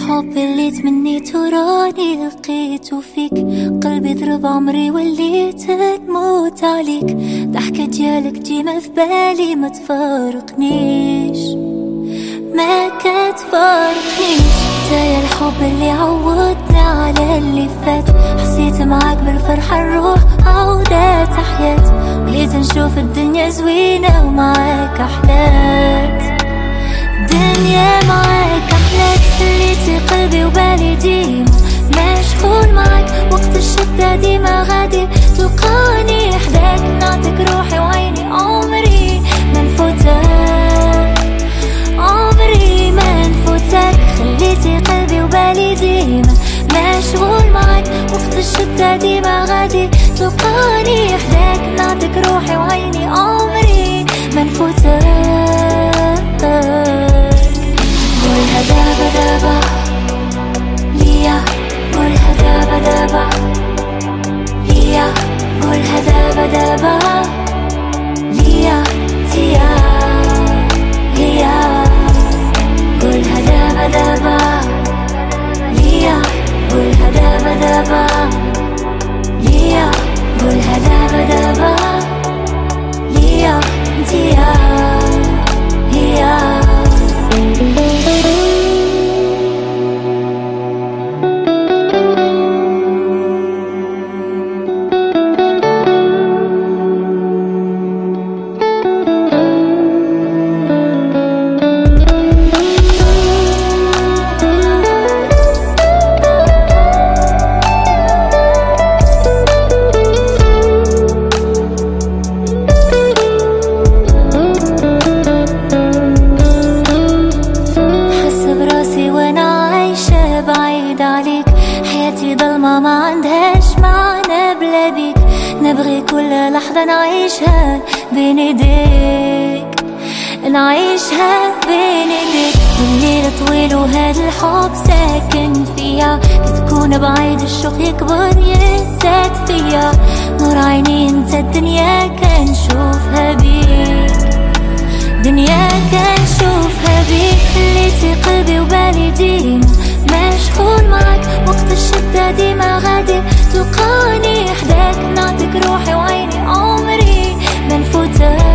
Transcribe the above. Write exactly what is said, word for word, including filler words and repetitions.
الحب اللي تمنيته راني لقيته فيك، قلبي ضرب عمري وليت نموت عليك، ضحكة ديالك ديما في بالي ما تفارقنيش ما كتفارقنيش. تايا الحب اللي عودنا على اللي فات، حسيت معاك بالفرحة الروح عودات حياة، وليت نشوف الدنيا زوينة ومعاك أحلات، الدنيا معاك أحلات. خليتي قلبي وبالي ديما مشغول معاك، وقت الشدة ديما غادي تلقاني حداك، نعطيك روحي وعيني عمري ما نفوتك، عمري ما نفوتك. خليتي قلبي وبالي ديما مشغول معاك، وقت الشدة ديما غادي تلقاني حداك، نعطيك روحي وعيني عمري ما نفوتك. قولها دابا دابا ليا، قولها دابا دابا ليا، قولها دابا دابا ليا تيا ليا، قولها دابا دابا ليا، قولها دابا دابا ليا، قولها دابا دابا ليا تيا ليا. ضلمة ما عندهاش معنى بلا بيك، نبغي كل لحظة نعيشها بين ايديك، نعيشها بين ايديك. الليل طويل وهذا الحب ساكن فيا، كتكون بعيد الشوق يكبر يتزاد فيا، نور عيني انت الدنيا كنشوفها بيك، دنيا كنشوفها بيك. خليتي قلبي وبالي ديما مشغول معاك، وقت الشدة ديما غادي تلقاني حداك، نعطيك روحي وعيني عمري ما نفوتك.